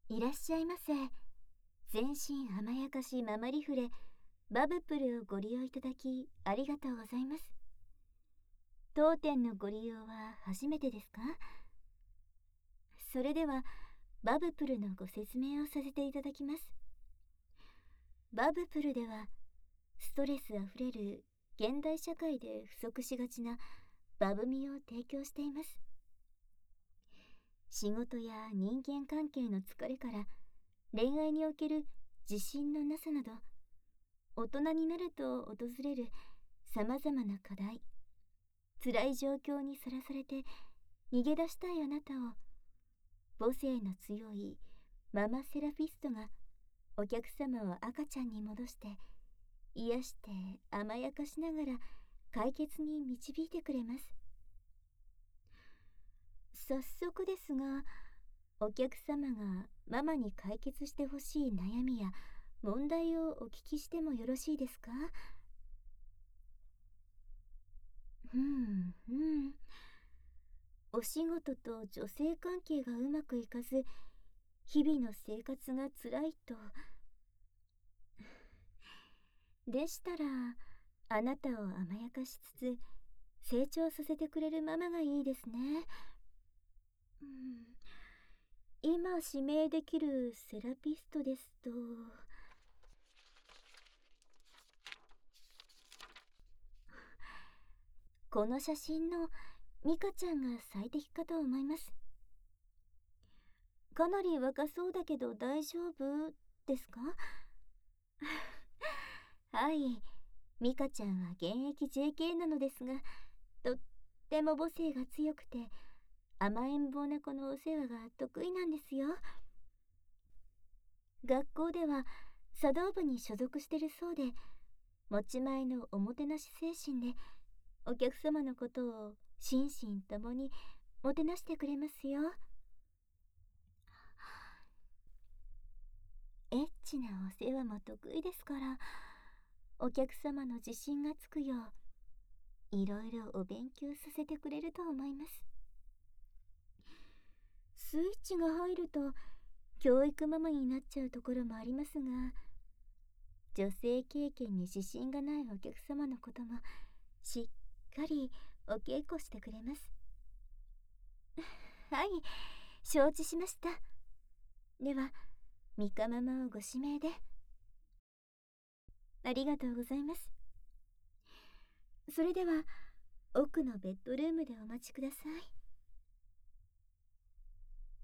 いらっしゃいませ。全身甘やかしママリフレ、バブプルをご利用いただき、ありがとうございます。当店のご利用は初めてですか？それでは、バブプルのご説明をさせていただきます。バブプルでは、ストレスあふれる現代社会で不足しがちなバブみを提供しています。仕事や人間関係の疲れから恋愛における自信のなさなど、大人になると訪れるさまざまな課題、辛い状況にさらされて逃げ出したいあなたを、母性の強いママセラピストがお客様を赤ちゃんに戻して癒して甘やかしながら解決に導いてくれます。早速ですが、お客様がママに解決してほしい悩みや問題をお聞きしてもよろしいですか？うん。お仕事と女性関係がうまくいかず、日々の生活が辛いと。でしたら、あなたを甘やかしつつ、成長させてくれるママがいいですね。うん、今指名できるセラピストですと、この写真のミカちゃんが最適かと思います。かなり若そうだけど大丈夫ですか？はい、ミカちゃんは現役 JK なのですが、とっても母性が強くて甘えん坊な子のお世話が得意なんですよ。学校では茶道部に所属してるそうで、持ち前のおもてなし精神でお客様のことを心身ともにもてなしてくれますよ。エッチなお世話も得意ですから、お客様の自信がつくよういろいろお勉強させてくれると思います。スイッチが入ると教育ママになっちゃうところもありますが、女性経験に自信がないお客様のこともしっかりお稽古してくれます。はい、承知しました。では、ミカママをご指名で。ありがとうございます。それでは、奥のベッドルームでお待ちください。